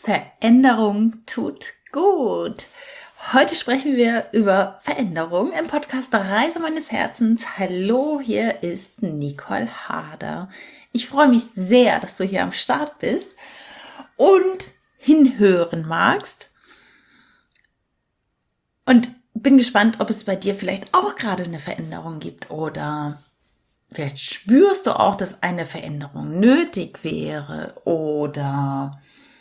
Veränderung tut gut. Heute sprechen wir über Veränderung im Podcast Reise meines Herzens. Hallo, hier ist Nicole Harder. Ich freue mich sehr, dass du hier am Start bist und hinhören magst. Und bin gespannt, ob es bei dir vielleicht auch gerade eine Veränderung gibt oder vielleicht spürst du auch, dass eine Veränderung nötig wäre oder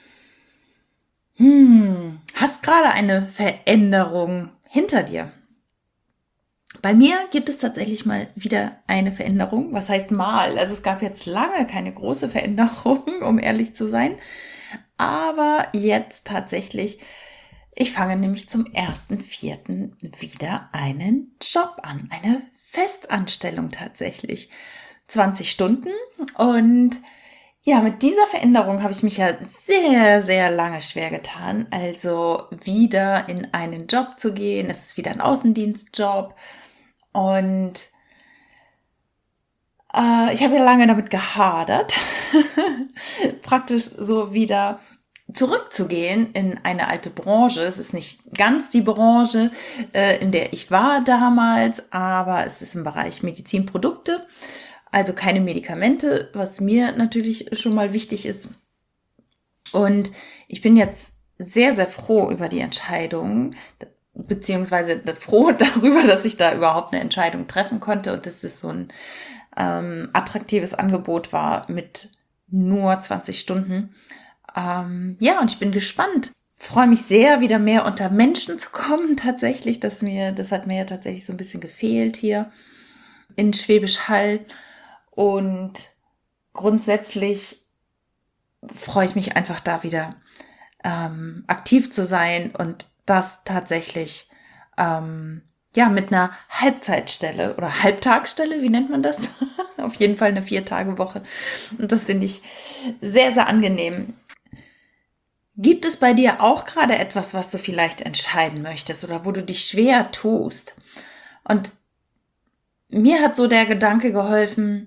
hast gerade eine Veränderung hinter dir. Bei mir gibt es tatsächlich mal wieder eine Veränderung. Was heißt mal? Also es gab jetzt lange keine große Veränderung, um ehrlich zu sein. Aber jetzt tatsächlich, ich fange nämlich zum 1.4. wieder einen Job an. Eine Festanstellung tatsächlich. 20 Stunden und ja, mit dieser Veränderung habe ich mich ja sehr, sehr lange schwer getan. Also wieder in einen Job zu gehen. Es ist wieder ein Außendienstjob. Und ich habe ja lange damit gehadert, praktisch so wieder zurückzugehen in eine alte Branche. Es ist nicht ganz die Branche, in der ich war damals, aber es ist im Bereich Medizinprodukte. Also keine Medikamente, was mir natürlich schon mal wichtig ist. Und ich bin jetzt sehr, sehr froh über die Entscheidung, beziehungsweise froh darüber, dass ich da überhaupt eine Entscheidung treffen konnte und dass es so ein attraktives Angebot war mit nur 20 Stunden. Und ich bin gespannt. Freue mich sehr, wieder mehr unter Menschen zu kommen tatsächlich. Das hat mir ja tatsächlich so ein bisschen gefehlt hier in Schwäbisch Hall. Und grundsätzlich freue ich mich einfach da wieder aktiv zu sein und das tatsächlich mit einer Halbzeitstelle oder Halbtagsstelle, wie nennt man das? Auf jeden Fall eine 4-Tage-Woche. Und das finde ich sehr, sehr angenehm. Gibt es bei dir auch gerade etwas, was du vielleicht entscheiden möchtest oder wo du dich schwer tust? Und mir hat so der Gedanke geholfen,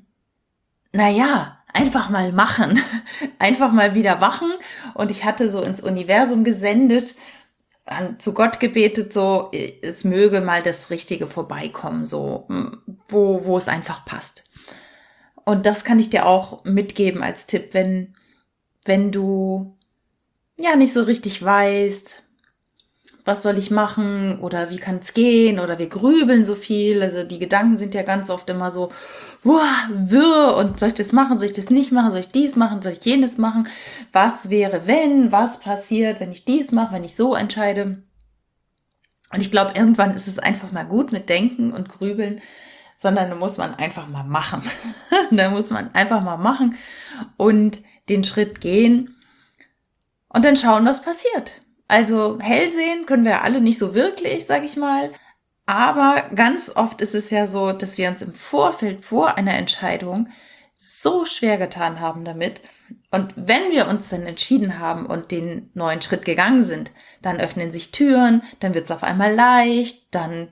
einfach mal machen, einfach mal wieder wachen. Und ich hatte so ins Universum gesendet, zu Gott gebetet, so, es möge mal das Richtige vorbeikommen, so, wo es einfach passt. Und das kann ich dir auch mitgeben als Tipp, wenn du ja nicht so richtig weißt, was soll ich machen oder wie kann es gehen oder wir grübeln so viel. Also die Gedanken sind ja ganz oft immer so wirr und soll ich das machen, soll ich das nicht machen, soll ich dies machen, soll ich jenes machen? Was wäre, wenn, was passiert, wenn ich dies mache, wenn ich so entscheide? Und ich glaube, irgendwann ist es einfach mal gut mit Denken und Grübeln, sondern da muss man einfach mal machen. Da muss man einfach mal machen und den Schritt gehen und dann schauen, was passiert. Also hell sehen können wir alle nicht so wirklich, sage ich mal. Aber ganz oft ist es ja so, dass wir uns im Vorfeld vor einer Entscheidung so schwer getan haben damit. Und wenn wir uns dann entschieden haben und den neuen Schritt gegangen sind, dann öffnen sich Türen, dann wird es auf einmal leicht, dann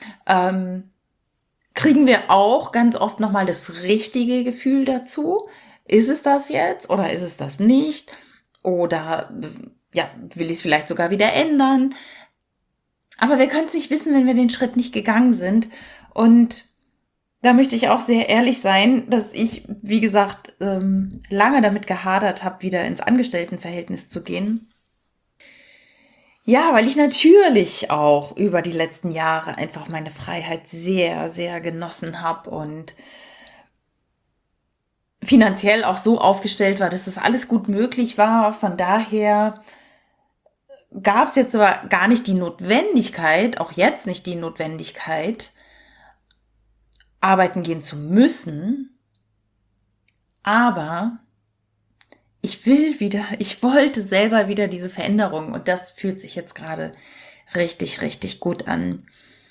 kriegen wir auch ganz oft nochmal das richtige Gefühl dazu. Ist es das jetzt oder ist es das nicht? Oder will ich es vielleicht sogar wieder ändern? Aber wir können es nicht wissen, wenn wir den Schritt nicht gegangen sind. Und da möchte ich auch sehr ehrlich sein, dass ich, wie gesagt, lange damit gehadert habe, wieder ins Angestelltenverhältnis zu gehen. Ja, weil ich natürlich auch über die letzten Jahre einfach meine Freiheit sehr, sehr genossen habe und finanziell auch so aufgestellt war, dass das alles gut möglich war. Von daher gab es jetzt aber gar nicht die Notwendigkeit, auch jetzt nicht die Notwendigkeit, arbeiten gehen zu müssen. Aber ich wollte selber wieder diese Veränderung und das fühlt sich jetzt gerade richtig, richtig gut an.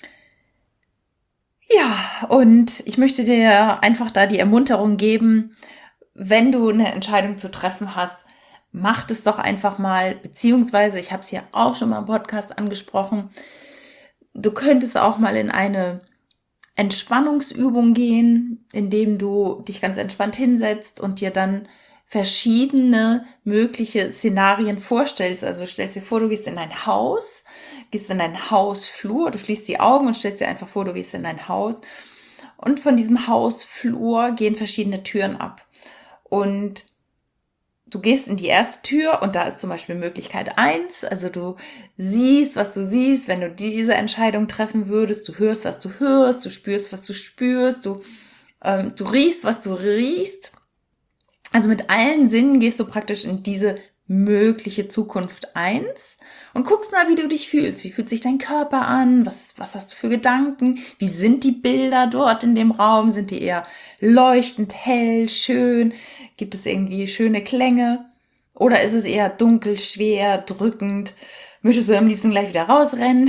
Ja, und ich möchte dir einfach da die Ermunterung geben, wenn du eine Entscheidung zu treffen hast, mach es doch einfach mal, beziehungsweise, ich habe es ja auch schon mal im Podcast angesprochen, du könntest auch mal in eine Entspannungsübung gehen, indem du dich ganz entspannt hinsetzt und dir dann verschiedene mögliche Szenarien vorstellst. Also stellst dir vor, du gehst in ein Haus, gehst in einen Hausflur, du schließt die Augen und stellst dir einfach vor, du gehst in ein Haus. Und von diesem Hausflur gehen verschiedene Türen ab. Und du gehst in die erste Tür und da ist zum Beispiel Möglichkeit 1. Also du siehst, was du siehst, wenn du diese Entscheidung treffen würdest. Du hörst, was du hörst, du spürst, was du spürst, du riechst, was du riechst. Also mit allen Sinnen gehst du praktisch in diese mögliche Zukunft 1 und guckst mal, wie du dich fühlst. Wie fühlt sich dein Körper an? Was hast du für Gedanken? Wie sind die Bilder dort in dem Raum? Sind die eher leuchtend, hell, schön? Gibt es irgendwie schöne Klänge? Oder ist es eher dunkel, schwer, drückend? Möchtest du am liebsten gleich wieder rausrennen?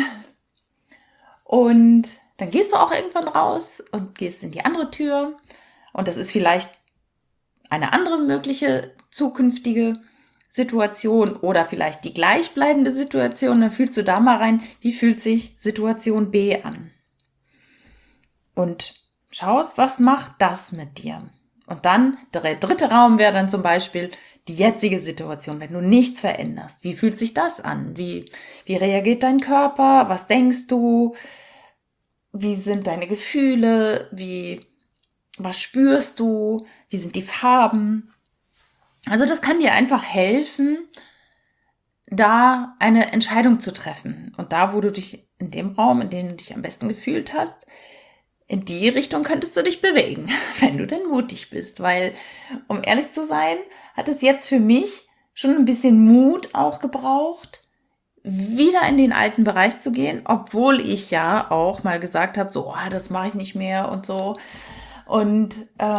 Und dann gehst du auch irgendwann raus und gehst in die andere Tür. Und das ist vielleicht eine andere mögliche zukünftige Situation oder vielleicht die gleichbleibende Situation. Dann fühlst du da mal rein, wie fühlt sich Situation B an. Und schaust, was macht das mit dir? Und dann, der dritte Raum wäre dann zum Beispiel die jetzige Situation, wenn du nichts veränderst. Wie fühlt sich das an? Wie reagiert dein Körper? Was denkst du? Wie sind deine Gefühle? Was spürst du? Wie sind die Farben? Also das kann dir einfach helfen, da eine Entscheidung zu treffen. Und da, wo du dich in dem Raum, in dem du dich am besten gefühlt hast, in die Richtung könntest du dich bewegen, wenn du denn mutig bist. Weil, um ehrlich zu sein, hat es jetzt für mich schon ein bisschen Mut auch gebraucht, wieder in den alten Bereich zu gehen, obwohl ich ja auch mal gesagt habe, so, das mache ich nicht mehr und so. Und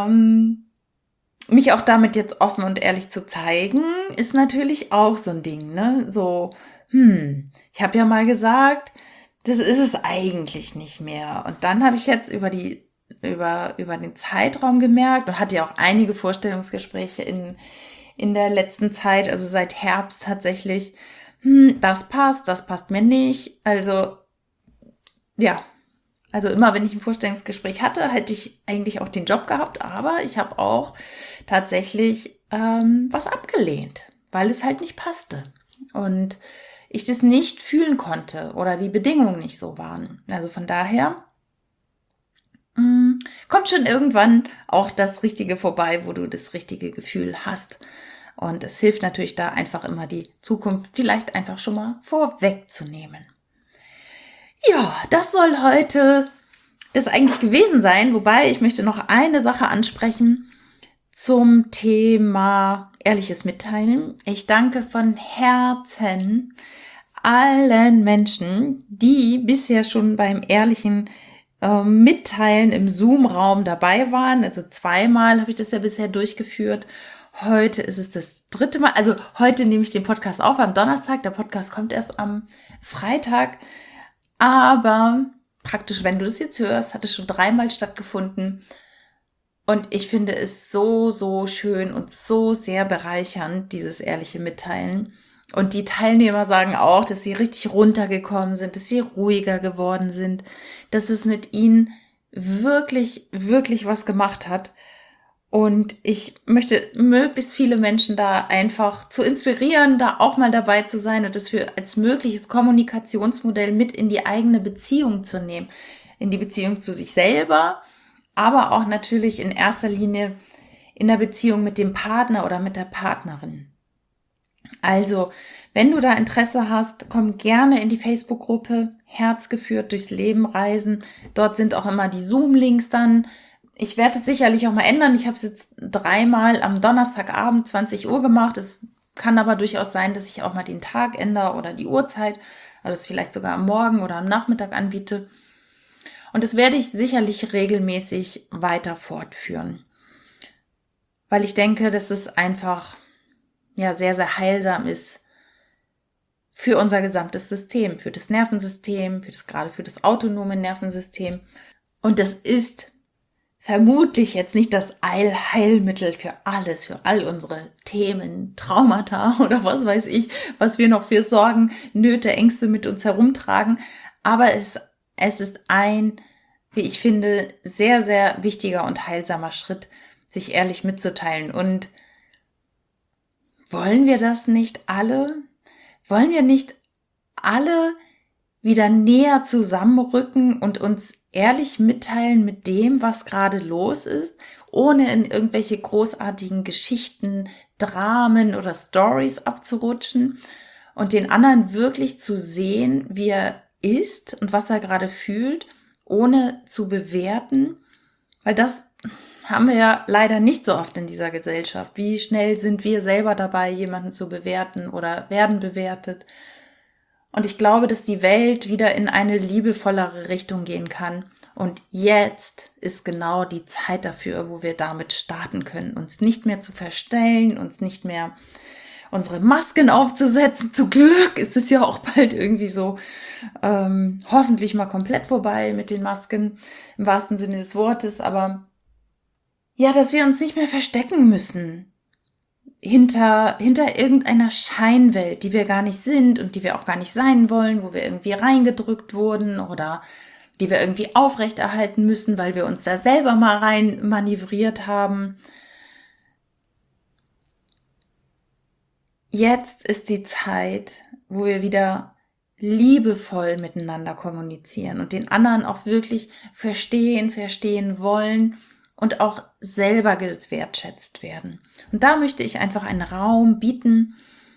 mich auch damit jetzt offen und ehrlich zu zeigen, ist natürlich auch so ein Ding, ne? So, ich habe ja mal gesagt, das ist es eigentlich nicht mehr. Und dann habe ich jetzt über den Zeitraum gemerkt und hatte ja auch einige Vorstellungsgespräche in der letzten Zeit, also seit Herbst tatsächlich, das passt mir nicht. Also, ja. Also immer, wenn ich ein Vorstellungsgespräch hatte, hätte ich eigentlich auch den Job gehabt, aber ich habe auch tatsächlich was abgelehnt, weil es halt nicht passte und ich das nicht fühlen konnte oder die Bedingungen nicht so waren. Also von daher kommt schon irgendwann auch das Richtige vorbei, wo du das richtige Gefühl hast. Und es hilft natürlich da einfach immer die Zukunft vielleicht einfach schon mal vorwegzunehmen. Ja, das soll heute das eigentlich gewesen sein, wobei ich möchte noch eine Sache ansprechen zum Thema ehrliches Mitteilen. Ich danke von Herzen allen Menschen, die bisher schon beim ehrlichen Mitteilen im Zoom-Raum dabei waren. Also 2-mal habe ich das ja bisher durchgeführt. Heute ist es das 3. Mal. Also heute nehme ich den Podcast auf am Donnerstag. Der Podcast kommt erst am Freitag. Aber praktisch, wenn du das jetzt hörst, hat es schon 3-mal stattgefunden. Und ich finde es so, so schön und so sehr bereichernd, dieses ehrliche Mitteilen. Und die Teilnehmer sagen auch, dass sie richtig runtergekommen sind, dass sie ruhiger geworden sind, dass es mit ihnen wirklich, wirklich was gemacht hat. Und ich möchte möglichst viele Menschen da einfach zu inspirieren, da auch mal dabei zu sein und das für als mögliches Kommunikationsmodell mit in die eigene Beziehung zu nehmen. In die Beziehung zu sich selber, aber auch natürlich in erster Linie in der Beziehung mit dem Partner oder mit der Partnerin. Also, wenn du da Interesse hast, komm gerne in die Facebook-Gruppe Herzgeführt durchs Leben reisen. Dort sind auch immer die Zoom-Links dann. Ich werde es sicherlich auch mal ändern. Ich habe es jetzt 3-mal am Donnerstagabend 20 Uhr gemacht. Es kann aber durchaus sein, dass ich auch mal den Tag ändere oder die Uhrzeit. Also es vielleicht sogar am Morgen oder am Nachmittag anbiete. Und das werde ich sicherlich regelmäßig weiter fortführen. Weil ich denke, dass es einfach sehr, sehr heilsam ist für unser gesamtes System, für das Nervensystem, gerade für das autonome Nervensystem. Und das ist vermutlich jetzt nicht das Allheilmittel für alles, für all unsere Themen, Traumata oder was weiß ich, was wir noch für Sorgen, Nöte, Ängste mit uns herumtragen. Aber es ist ein, wie ich finde, sehr, sehr wichtiger und heilsamer Schritt, sich ehrlich mitzuteilen. Und wollen wir das nicht alle? Wollen wir nicht alle wieder näher zusammenrücken und uns ehrlich mitteilen mit dem, was gerade los ist, ohne in irgendwelche großartigen Geschichten, Dramen oder Stories abzurutschen und den anderen wirklich zu sehen, wie er ist und was er gerade fühlt, ohne zu bewerten, weil das haben wir ja leider nicht so oft in dieser Gesellschaft. Wie schnell sind wir selber dabei, jemanden zu bewerten oder werden bewertet? Und ich glaube, dass die Welt wieder in eine liebevollere Richtung gehen kann. Und jetzt ist genau die Zeit dafür, wo wir damit starten können, uns nicht mehr zu verstellen, uns nicht mehr unsere Masken aufzusetzen. Zum Glück ist es ja auch bald irgendwie so hoffentlich mal komplett vorbei mit den Masken, im wahrsten Sinne des Wortes. Aber ja, dass wir uns nicht mehr verstecken müssen hinter irgendeiner Scheinwelt, die wir gar nicht sind und die wir auch gar nicht sein wollen, wo wir irgendwie reingedrückt wurden oder die wir irgendwie aufrechterhalten müssen, weil wir uns da selber mal rein manövriert haben. Jetzt ist die Zeit, wo wir wieder liebevoll miteinander kommunizieren und den anderen auch wirklich verstehen wollen und auch selber gewertschätzt werden. Und da möchte ich einfach einen Raum bieten,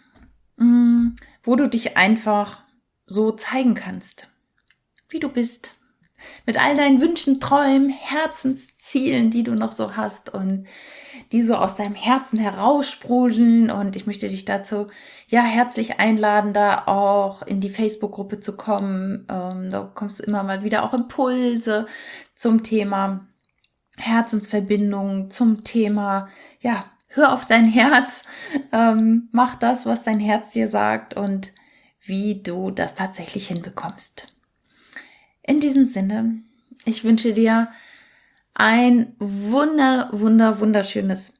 wo du dich einfach so zeigen kannst, wie du bist. Mit all deinen Wünschen, Träumen, Herzenszielen, die du noch so hast und die so aus deinem Herzen heraussprudeln. Und ich möchte dich dazu herzlich einladen, da auch in die Facebook-Gruppe zu kommen. Da kommst du immer mal wieder auch Impulse zum Thema Herzensverbindung, zum Thema, hör auf dein Herz, mach das, was dein Herz dir sagt und wie du das tatsächlich hinbekommst. In diesem Sinne, ich wünsche dir ein wunderschönes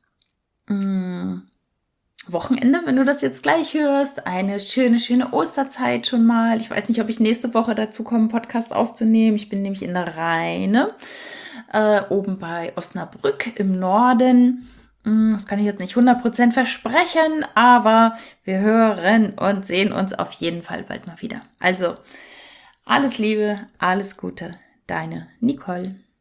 Wochenende, wenn du das jetzt gleich hörst. Eine schöne Osterzeit schon mal. Ich weiß nicht, ob ich nächste Woche dazu komme, einen Podcast aufzunehmen. Ich bin nämlich in der Rheine, oben bei Osnabrück im Norden. Das kann ich jetzt nicht 100% versprechen, aber wir hören und sehen uns auf jeden Fall bald mal wieder. Also, alles Liebe, alles Gute, deine Nicole.